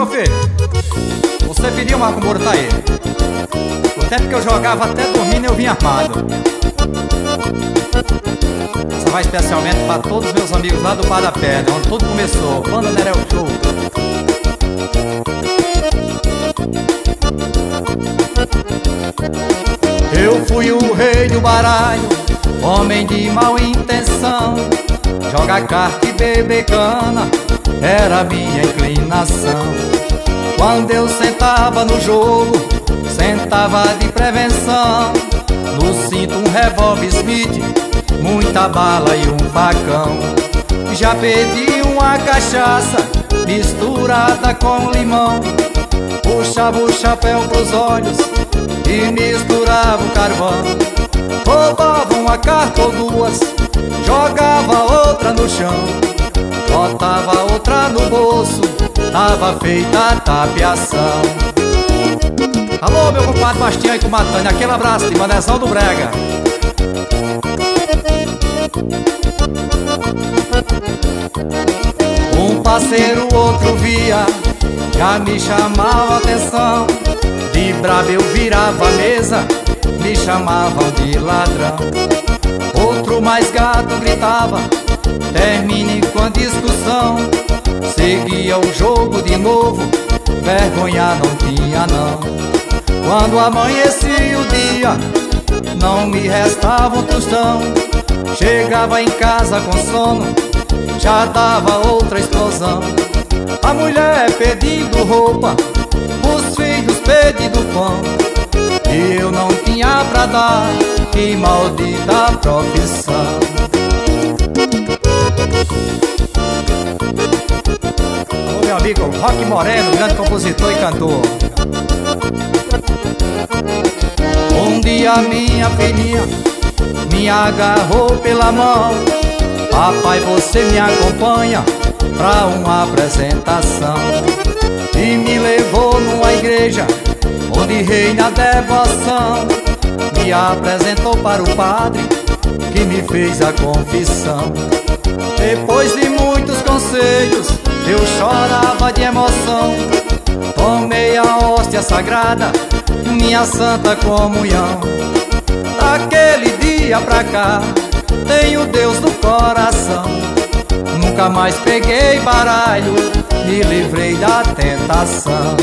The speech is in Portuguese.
meu filho, você pediu uma com tá aí. O tempo que eu jogava até dormindo eu vim armado. Essa vai especialmente para todos os meus amigos lá do Bar da Pedra, onde tudo começou, Banda Nereu Show. Eu fui o rei do baralho, homem de mal intenção. Jogar carta e beber cana era minha inclinação. Quando eu sentava no jogo, sentava de prevenção. No cinto um revólver Smith, muita bala e um facão. Já pedi uma cachaça misturada com limão. Puxava o chapéu pros olhos e misturava o carvão. Roubava uma carta ou duas, jogava outra no chão, botava outra no bolso, tava feita a tapeação. Alô, meu compadre Bastião e Cumatânia, aquele abraço de Manezão do Brega. Um parceiro, outro via, já me chamava a atenção. De brabo eu virava a mesa, me chamavam de ladrão. Outro mais gato gritava, termine com a discussão. Seguia o jogo de novo, vergonha não tinha não. Quando amanhecia o dia, não me restava um tostão. Chegava em casa com sono, já dava outra explosão. A mulher pedindo roupa, os filhos pedindo pão, e eu não tinha pra dar, que maldita profissão. Alô, meu amigo Roque Moreno, grande compositor e cantor. Um dia minha filhinha me agarrou pela mão. Papai, você me acompanha pra uma apresentação. E me levou numa igreja onde reina a devoção. Me apresentou para o padre que me fez a confissão. Depois de muitos conselhos eu chorava de emoção. Tomei a hóstia sagrada, minha santa comunhão. Daquele dia pra cá tenho Deus no coração. Nunca mais peguei baralho, me livrei da tentação.